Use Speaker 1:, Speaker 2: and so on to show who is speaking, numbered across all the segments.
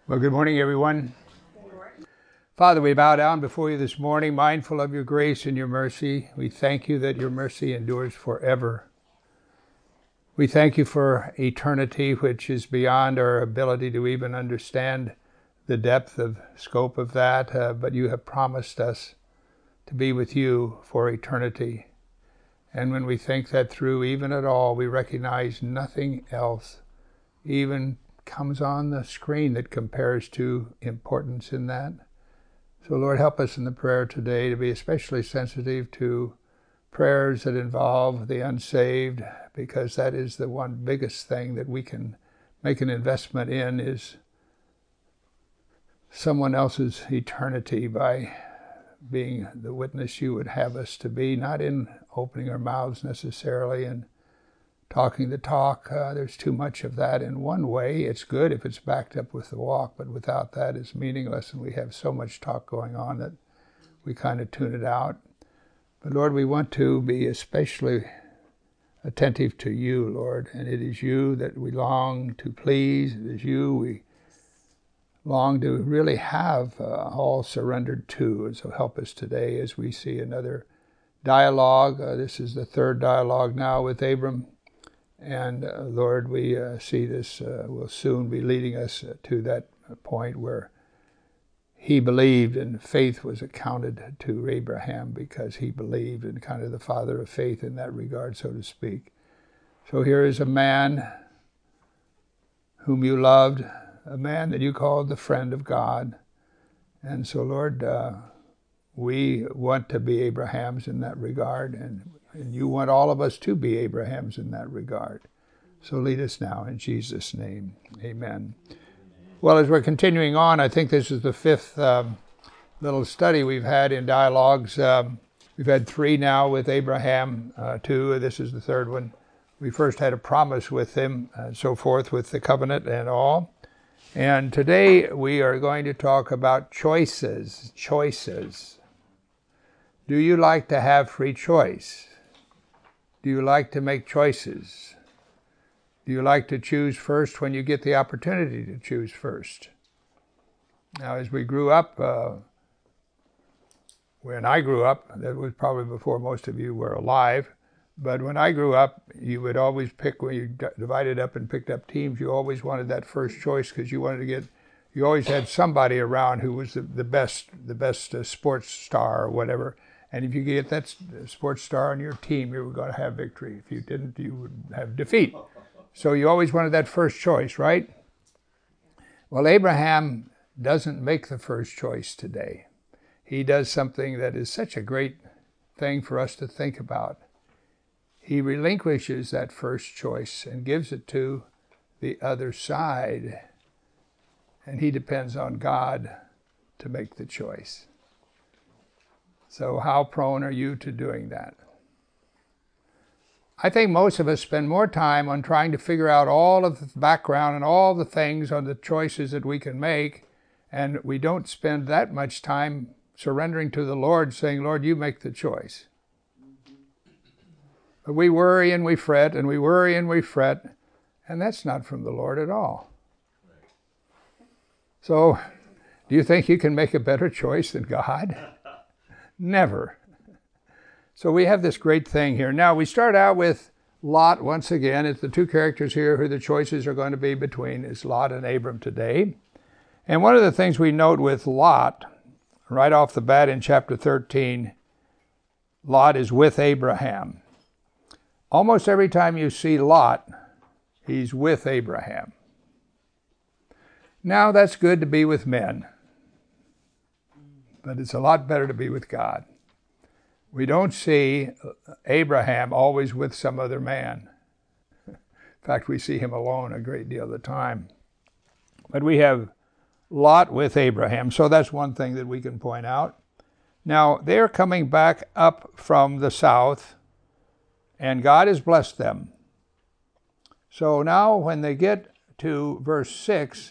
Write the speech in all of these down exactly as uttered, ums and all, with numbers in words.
Speaker 1: Well, good morning, everyone. Father, we bow down before you this morning, mindful of your grace and your mercy. We thank you that your mercy endures forever. We thank you for eternity, which is beyond our ability to even understand the depth of scope of that, uh, but you have promised us to be with you for eternity. And when we think that through, even at all, we recognize nothing else even comes on the screen that compares to importance in that. So Lord, help us in the prayer today to be especially sensitive to prayers that involve the unsaved, because that is the one biggest thing that we can make an investment in, is someone else's eternity by being the witness you would have us to be, not in opening our mouths necessarily and talking the talk. Uh, there's too much of that in one way. It's good if it's backed up with the walk, but without that it's meaningless, and we have so much talk going on that we kind of tune it out. But Lord, we want to be especially attentive to you, Lord, and it is you that we long to please. It is you we long to really have uh, all surrendered to. And so help us today as we see another dialogue. Uh, this is the third dialogue now with Abram. And uh, Lord, we uh, see this uh, will soon be leading us uh, to that point where he believed, and faith was accounted to Abraham because he believed, and kind of the father of faith in that regard, so to speak. So here is a man whom you loved, a man that you called the friend of God. And so, Lord, uh, we want to be Abrahams in that regard, and And you want all of us to be Abrahams in that regard. So lead us now in Jesus' name. Amen. Well, as we're continuing on, I think this is the fifth um, little study we've had in dialogues. Um, we've had three now with Abraham, uh, two. This is the third one. We first had a promise with him and so forth, with the covenant and all. And today we are going to talk about choices. Choices. Do you like to have free choice? Do you like to make choices? Do you like to choose first when you get the opportunity to choose first? Now, as we grew up, uh, when I grew up, that was probably before most of you were alive, but when I grew up, you would always pick, when you d- divided up and picked up teams, you always wanted that first choice because you wanted to get, you always had somebody around who was the, the best, the best uh, sports star or whatever. And if you get that sports star on your team, you were going to have victory. If you didn't, you would have defeat. So you always wanted that first choice, right? Well, Abraham doesn't make the first choice today. He does something that is such a great thing for us to think about. He relinquishes that first choice and gives it to the other side. And he depends on God to make the choice. So how prone are you to doing that? I think most of us spend more time on trying to figure out all of the background and all the things on the choices that we can make, and we don't spend that much time surrendering to the Lord, saying, Lord, you make the choice. But we worry and we fret, and we worry and we fret, and that's not from the Lord at all. So, do you think you can make a better choice than God? Never. So we have this great thing here. Now we start out with Lot once again. It's the two characters here who the choices are going to be between is Lot and Abram today. And one of the things we note with Lot, right off the bat in chapter thirteen, Lot is with Abraham. Almost every time you see Lot, he's with Abraham. Now that's good to be with men. But it's a lot better to be with God. We don't see Abraham always with some other man. In fact, we see him alone a great deal of the time. But we have Lot with Abraham, so that's one thing that we can point out. Now, they're coming back up from the south, and God has blessed them. So now when they get to verse six,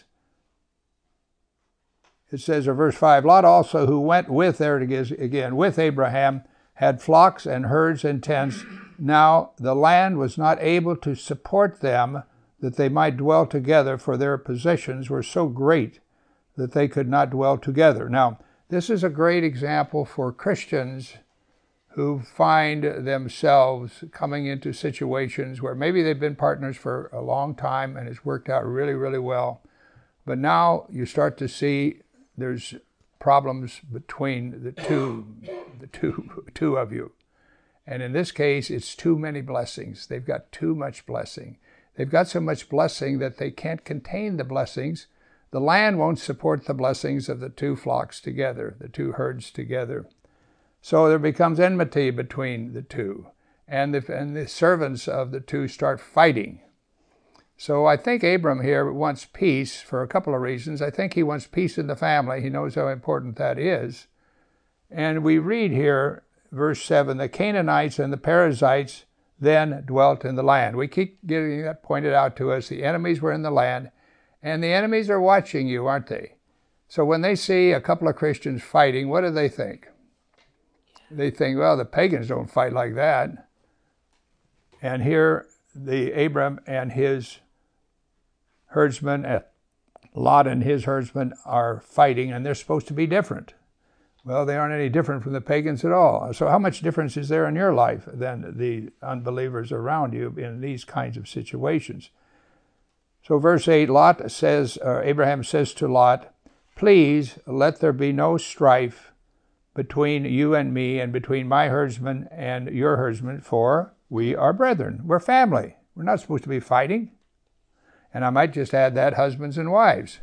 Speaker 1: it says, or verse five, Lot also, who went with, there it is again, with Abraham, had flocks and herds and tents. Now the land was not able to support them, that they might dwell together, for their possessions were so great that they could not dwell together. Now, this is a great example for Christians who find themselves coming into situations where maybe they've been partners for a long time and it's worked out really, really well. But now you start to see there's problems between the two, the two, two of you. And in this case, it's too many blessings. They've got too much blessing. They've got so much blessing that they can't contain the blessings. The land won't support the blessings of the two flocks together, the two herds together. So there becomes enmity between the two. And the, and the servants of the two start fighting. So I think Abram here wants peace for a couple of reasons. I think he wants peace in the family. He knows how important that is. And we read here, verse seven, the Canaanites and the Perizzites then dwelt in the land. We keep getting that pointed out to us. The enemies were in the land, and the enemies are watching you, aren't they? So when they see a couple of Christians fighting, what do they think? They think, well, the pagans don't fight like that. And here, the Abram and his herdsmen, Lot and his herdsmen are fighting, and they're supposed to be different. Well, they aren't any different from the pagans at all. So how much difference is there in your life than the unbelievers around you in these kinds of situations? So verse eight, Lot says, or Abraham says to Lot, please let there be no strife between you and me and between my herdsmen and your herdsmen, for we are brethren. We're family. We're not supposed to be fighting. And I might just add that, husbands and wives.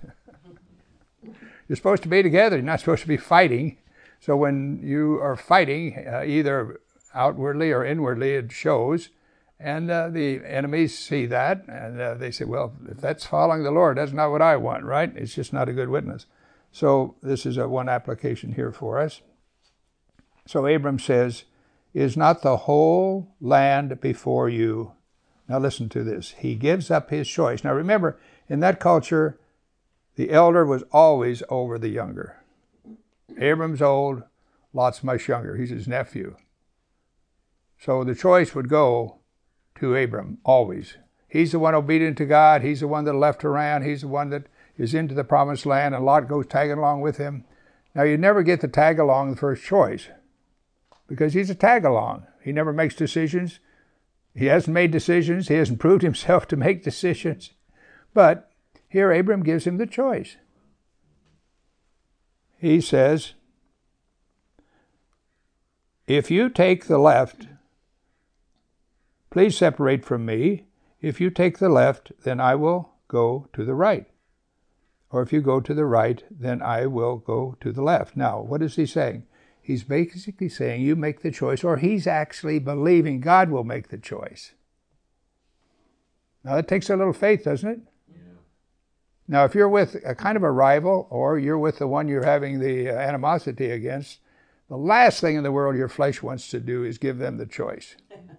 Speaker 1: You're supposed to be together. You're not supposed to be fighting. So when you are fighting, uh, either outwardly or inwardly, it shows. And uh, the enemies see that, and uh, they say, well, if that's following the Lord, that's not what I want, right? It's just not a good witness. So this is a one application here for us. So Abram says, is not the whole land before you? Now listen to this. He gives up his choice. Now remember, in that culture, the elder was always over the younger. Abram's old, Lot's much younger. He's his nephew. So the choice would go to Abram, always. He's the one obedient to God. He's the one that left Haran. He's the one that is into the promised land, and Lot goes tagging along with him. Now you never get to tag along the first choice, because he's a tag-along. He never makes decisions. He hasn't made decisions. He hasn't proved himself to make decisions. But here Abram gives him the choice. He says, if you take the left, please separate from me. If you take the left, then I will go to the right. Or if you go to the right, then I will go to the left. Now, what is he saying? He's basically saying, you make the choice, or he's actually believing God will make the choice. Now, that takes a little faith, doesn't it? Yeah. Now, if you're with a kind of a rival, or you're with the one you're having the uh, animosity against, the last thing in the world your flesh wants to do is give them the choice.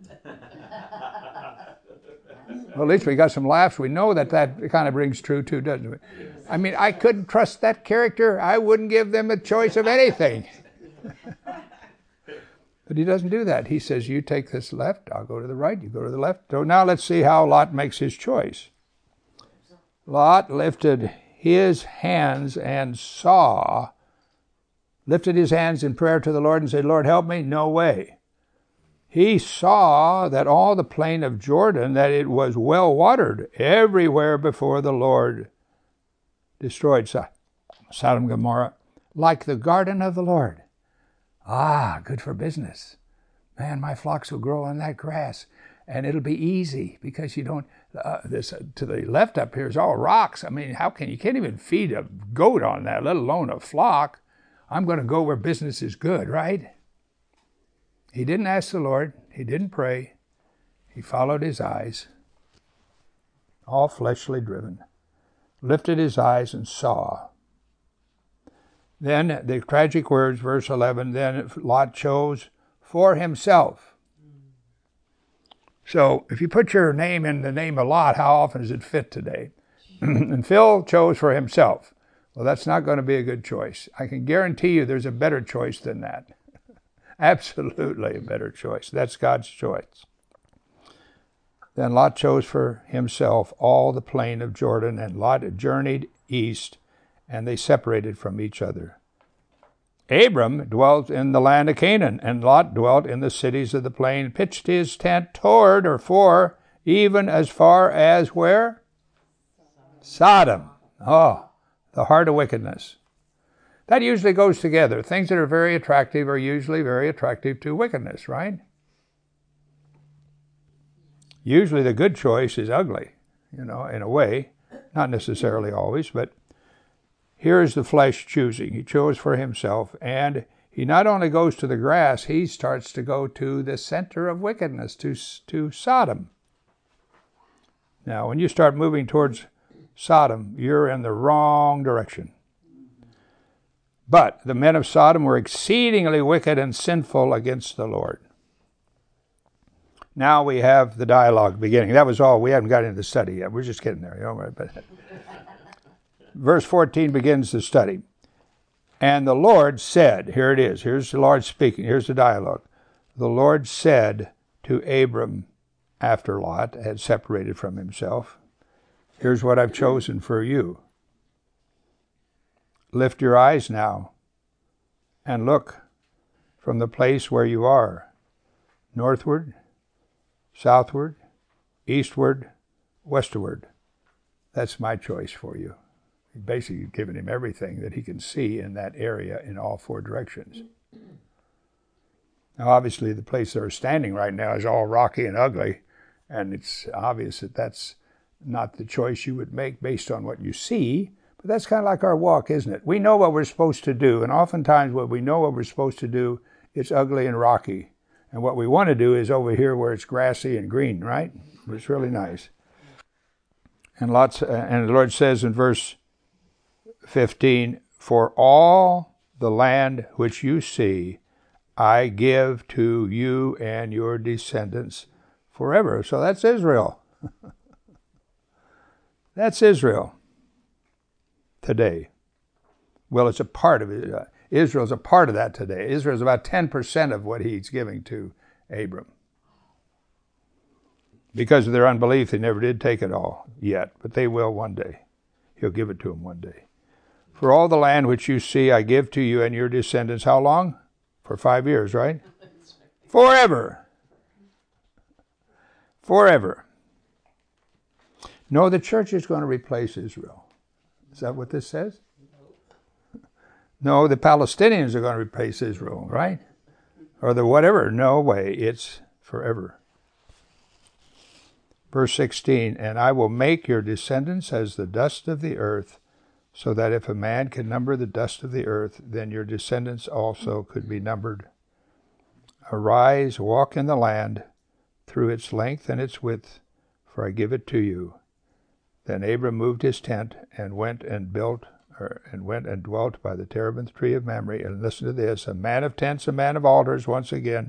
Speaker 1: Well, at least we got some laughs. We know that that kind of rings true, too, doesn't it? I mean, I couldn't trust that character. I wouldn't give them a choice of anything. But he doesn't do that. He says, you take this left, I'll go to the right, you go to the left. So now let's see how Lot makes his choice. Lot lifted his hands and saw, lifted his hands in prayer to the Lord and said, Lord, help me? No way. He saw that all the plain of Jordan, that it was well watered everywhere before the Lord destroyed Sodom and Gomorrah, like the garden of the Lord. Ah, good for business. Man, my flocks will grow on that grass, and it'll be easy because you don't, uh, this uh, to the left up here is all rocks. I mean, how can, you can't even feed a goat on that, let alone a flock. I'm going to go where business is good, right? He didn't ask the Lord. He didn't pray. He followed his eyes, all fleshly driven, lifted his eyes and saw. Then the tragic words, verse eleven, then Lot chose for himself. So if you put your name in the name of Lot, how often does it fit today? And Phil chose for himself. Well, that's not going to be a good choice. I can guarantee you there's a better choice than that. Absolutely a better choice. That's God's choice. Then Lot chose for himself all the plain of Jordan, and Lot journeyed east and they separated from each other. Abram dwelt in the land of Canaan, and Lot dwelt in the cities of the plain, pitched his tent toward or for, even as far as where? Sodom. Oh, the heart of wickedness. That usually goes together. Things that are very attractive are usually very attractive to wickedness, right? Usually the good choice is ugly, you know, in a way. Not necessarily always, but here is the flesh choosing. He chose for himself, and he not only goes to the grass, he starts to go to the center of wickedness, to, to Sodom. Now, when you start moving towards Sodom, you're in the wrong direction. But the men of Sodom were exceedingly wicked and sinful against the Lord. Now we have the dialogue beginning. That was all. We haven't got into the study yet. We're just getting there. You know, but verse fourteen begins the study. And the Lord said, here it is. Here's the Lord speaking. Here's the dialogue. The Lord said to Abram, after Lot had separated from himself, here's what I've chosen for you. Lift your eyes now and look from the place where you are, northward, southward, eastward, westward. That's my choice for you. He's basically given him everything that he can see in that area in all four directions. Now, obviously, the place they're standing right now is all rocky and ugly, and it's obvious that that's not the choice you would make based on what you see, but that's kind of like our walk, isn't it? We know what we're supposed to do, and oftentimes when we know what we're supposed to do, it's ugly and rocky. And what we want to do is over here where it's grassy and green, right? It's really nice. And lots, uh, and the Lord says in verse fifteen, for all the land which you see, I give to you and your descendants forever. So that's Israel. That's Israel today. Well, it's a part of it. Uh, Israel's a part of that today. Israel's about ten percent of what he's giving to Abram. Because of their unbelief, they never did take it all yet, but they will one day. He'll give it to them one day. For all the land which you see, I give to you and your descendants. How long? For five years, right? Forever. Forever. No, the church is going to replace Israel. Is that what this says? No, the Palestinians are going to replace Israel, right? Or the whatever. No way. It's forever. Verse sixteen, and I will make your descendants as the dust of the earth, so that if a man can number the dust of the earth, then your descendants also could be numbered. Arise, walk in the land through its length and its width, for I give it to you. Then Abram moved his tent and went and built, or, and went and dwelt by the terebinth tree of Mamre. And listen to this: a man of tents, a man of altars, once again,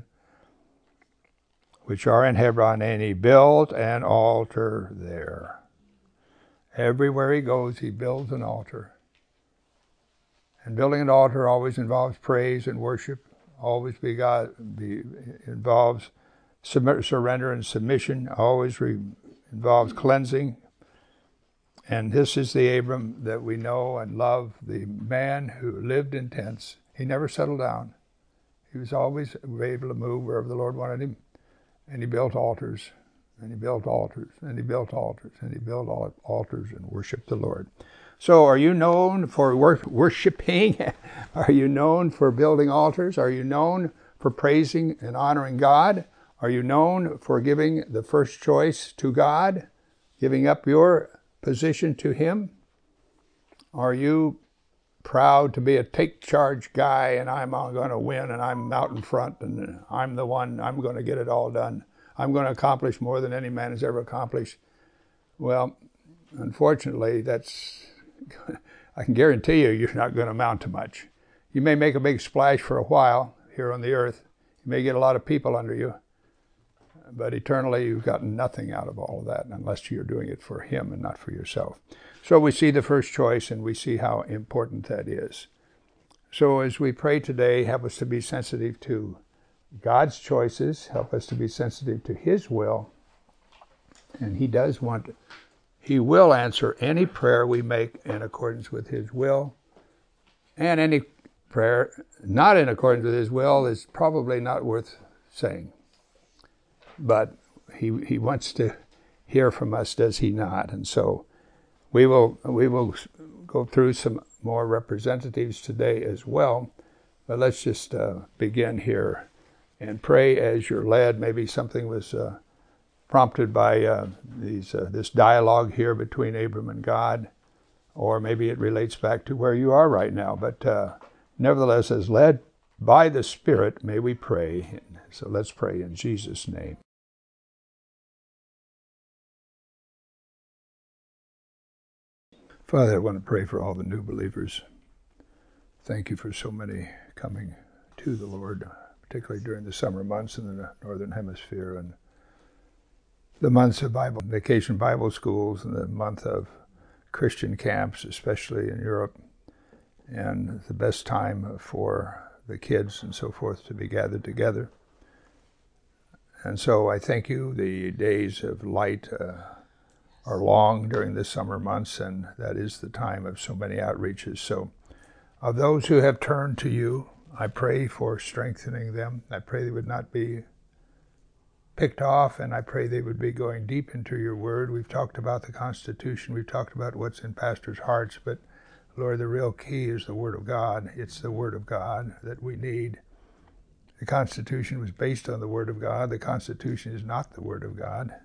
Speaker 1: which are in Hebron, and he built an altar there. Everywhere he goes, he builds an altar. And building an altar always involves praise and worship. Always be God, be, involves sub- surrender and submission. Always re, involves cleansing. And this is the Abram that we know and love, the man who lived in tents. He never settled down. He was always able to move wherever the Lord wanted him. And he built altars, and he built altars, and he built altars, and he built altars and worshiped the Lord. So are you known for wor- worshiping? Are you known for building altars? Are you known for praising and honoring God? Are you known for giving the first choice to God, giving up your position to Him? Are you proud to be a take-charge guy and I'm going to win and I'm out in front and I'm the one, I'm going to get it all done. I'm going to accomplish more than any man has ever accomplished? Well, unfortunately, that's, I can guarantee you, you're not going to amount to much. You may make a big splash for a while here on the earth. You may get a lot of people under you. But eternally, you've gotten nothing out of all of that unless you're doing it for Him and not for yourself. So we see the first choice, and we see how important that is. So as we pray today, help us to be sensitive to God's choices. Help us to be sensitive to His will. And He does want He will answer any prayer we make in accordance with His will, and any prayer not in accordance with His will is probably not worth saying. But He He wants to hear from us, does He not? And so we will we will go through some more representatives today as well. But let's just uh, begin here and pray as you're led. Maybe something was uh, prompted by uh, these uh, this dialogue here between Abram and God, or maybe it relates back to where you are right now. But uh, nevertheless, as led by the Spirit, may we pray. So let's pray in Jesus' name. Father, I want to pray for all the new believers. Thank you for so many coming to the Lord, particularly during the summer months in the Northern Hemisphere, and the months of Bible vacation Bible schools, and the month of Christian camps, especially in Europe, and the best time for the kids and so forth to be gathered together. And so I thank you. The days of light uh, are long during the summer months, and that is the time of so many outreaches. So of those who have turned to you, I pray for strengthening them. I pray they would not be picked off, and I pray they would be going deep into your word. We've talked about the Constitution. We've talked about what's in pastors' hearts, but Lord, the real key is the Word of God. It's the Word of God that we need. The Constitution was based on the Word of God. The Constitution is not the Word of God,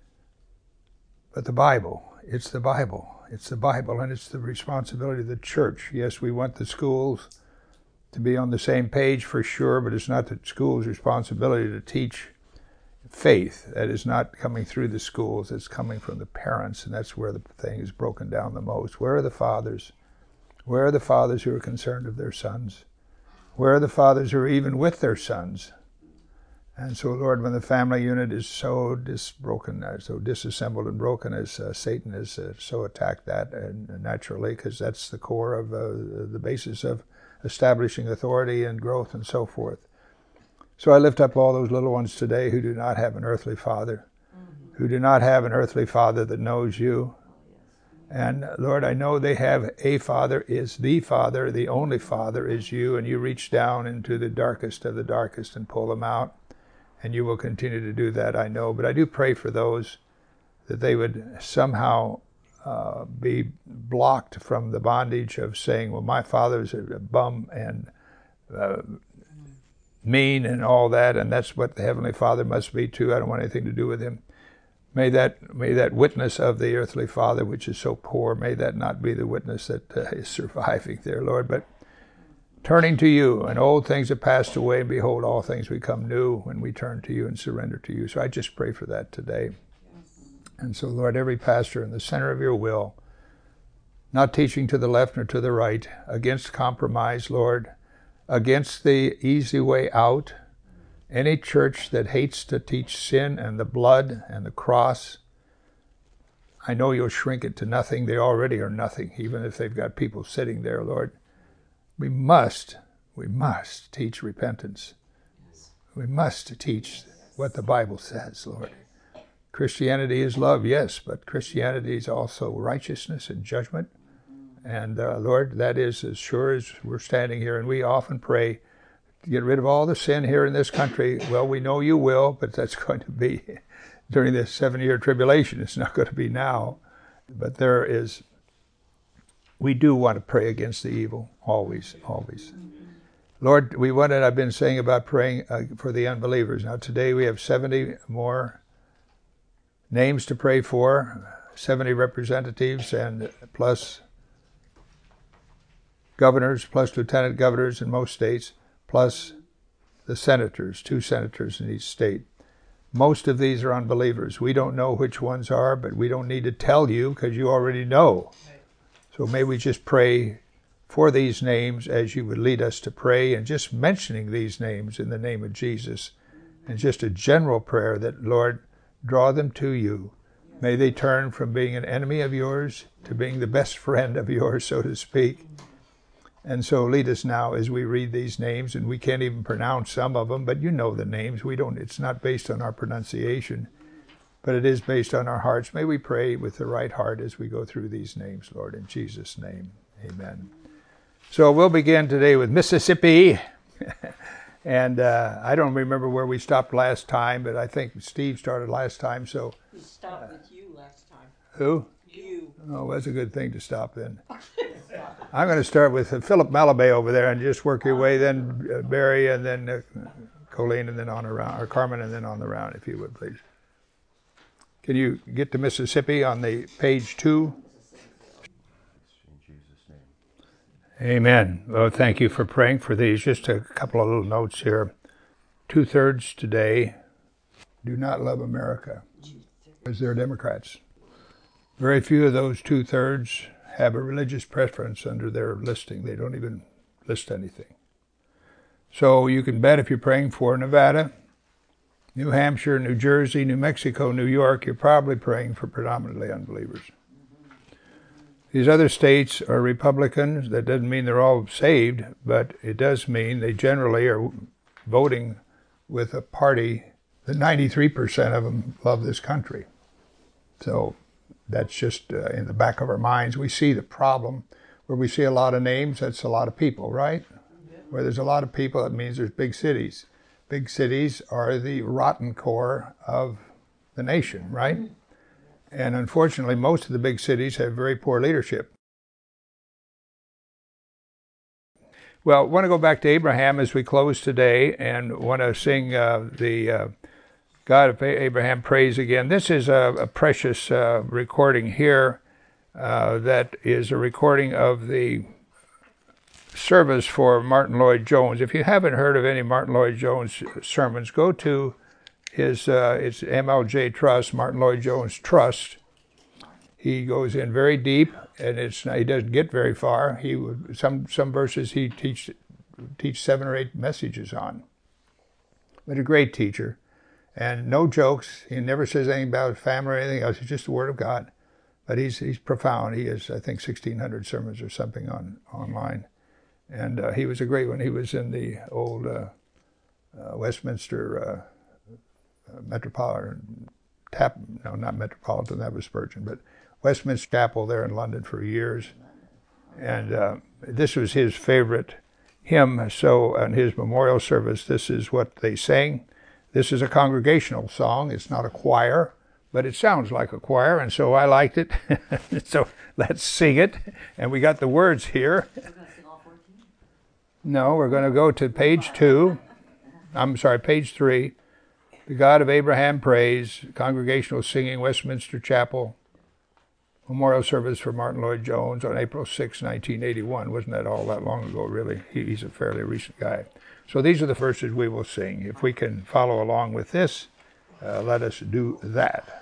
Speaker 1: but the Bible. It's the Bible. It's the Bible, and it's the responsibility of the church. Yes, we want the schools to be on the same page for sure, but it's not the school's responsibility to teach faith. That is not coming through the schools. It's coming from the parents, and that's where the thing is broken down the most. Where are the fathers? Where are the fathers who are concerned of their sons? Where are the fathers who are even with their sons? And so, Lord, when the family unit is so disbroken, uh, so disassembled and broken, as uh, Satan has uh, so attacked that, and uh, naturally, because that's the core of uh, the basis of establishing authority and growth and so forth. So I lift up all those little ones today who do not have an earthly father, mm-hmm. who do not have an earthly father that knows you. And Lord, I know they have a Father, is the Father, the only Father is you, and you reach down into the darkest of the darkest and pull them out, and you will continue to do that, I know. But I do pray for those that they would somehow uh, be blocked from the bondage of saying, well, my father's a bum and uh, mean and all that, and that's what the Heavenly Father must be too. I don't want anything to do with him. May that may that witness of the earthly Father, which is so poor, may that not be the witness that uh, is surviving there, Lord, but turning to you, and old things have passed away, and behold, all things become new when we turn to you and surrender to you. So I just pray for that today. Yes. And so, Lord, every pastor in the center of your will, not teaching to the left nor to the right, against compromise, Lord, against the easy way out. Any church that hates to teach sin and the blood and the cross, I know you'll shrink it to nothing. They already are nothing, even if they've got people sitting there, Lord. We must, we must teach repentance. We must teach what the Bible says, Lord. Christianity is love, yes, but Christianity is also righteousness and judgment. And uh, Lord, that is as sure as we're standing here, and we often pray, get rid of all the sin here in this country. Well, we know you will, but that's going to be during this seven-year tribulation. It's not going to be now. But there is, we do want to pray against the evil, always, always. Lord, we wanted, I've been saying about praying uh, for the unbelievers. Now today we have seventy more names to pray for, seventy representatives, and plus governors, plus lieutenant governors in most states, plus the senators, two senators in each state. Most of these are unbelievers. We don't know which ones are, but we don't need to tell you because you already know. So may we just pray for these names as you would lead us to pray, and just mentioning these names in the name of Jesus, and just a general prayer that, Lord, draw them to you. May they turn from being an enemy of yours to being the best friend of yours, so to speak. And so lead us now as we read these names, and we can't even pronounce some of them, but you know the names. We don't. It's not based on our pronunciation. but it is based on our hearts. May we pray with the right heart as we go through these names, Lord, in Jesus' name. Amen. So we'll begin today with Mississippi. And uh, I don't remember where we stopped last time, but I think Steve started last time. So
Speaker 2: we stopped uh, with you last time.
Speaker 1: Who?
Speaker 2: You.
Speaker 1: Oh, that's a good thing to stop then. I'm going to start with uh, Philip Malabay over there and just work your way, then uh, Barry, and then uh, Colleen, and then on around, or Carmen, and then on the round, if you would, please. Can you get to Mississippi on the page two? Amen. Well, thank you for praying for these. Just a couple of little notes here. Two-thirds today do not love America, because they're Democrats. Very few of those two-thirds have a religious preference under their listing. They don't even list anything. So you can bet if you're praying for Nevada, New Hampshire, New Jersey, New Mexico, New York, you're probably praying for predominantly unbelievers. These other states are Republicans. That doesn't mean they're all saved, but it does mean they generally are voting with a party that ninety-three percent of them love this country. So that's just uh, in the back of our minds. We see the problem. Where we see a lot of names, that's a lot of people, right? Yeah. Where there's a lot of people, that means there's big cities. Big cities are the rotten core of the nation, right? Mm-hmm. And unfortunately, most of the big cities have very poor leadership. Well, I want to go back to Abraham as we close today, and want to sing uh, the uh, God of Abraham Praise again. This is a, a precious uh, recording here uh, that is a recording of the service for Martin Lloyd-Jones. If you haven't heard of any Martin Lloyd-Jones sermons, go to his, uh, it's M L J Trust, Martin Lloyd-Jones Trust. He goes in very deep, and it's he doesn't get very far. He would, some some verses he teach teach seven or eight messages on. But a great teacher, and no jokes. He never says anything about family or anything else. It's just the Word of God. But he's he's profound. He has, I think, sixteen hundred sermons or something on online, and uh, he was a great one. He was in the old uh, uh, Westminster. Uh, Uh, Metropolitan, tap, no, not Metropolitan, that was Spurgeon, but Westminster Chapel there in London for years. And uh, this was his favorite hymn, so on his memorial service, this is what they sang. This is a congregational song. It's not a choir, but it sounds like a choir, and so I liked it. So let's sing it. And we got the words here. No, we're going to go to page two. I'm sorry, page three. The God of Abraham Praise, congregational singing, Westminster Chapel, memorial service for Martin Lloyd-Jones on April sixth, nineteen eighty-one. Wasn't that all that long ago, really? He, he's a fairly recent guy. So these are the verses we will sing. If we can follow along with this, uh, let us do that.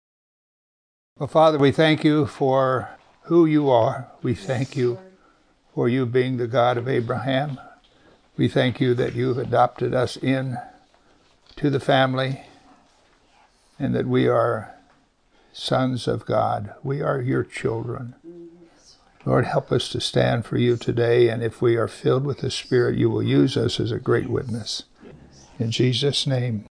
Speaker 1: Well, Father, we thank you for who you are. We thank you for you being the God of Abraham. We thank you that you've adopted us in to the family and that we are sons of God. We are your children. Lord, help us to stand for you today, and if we are filled with the Spirit, you will use us as a great witness. In Jesus' name.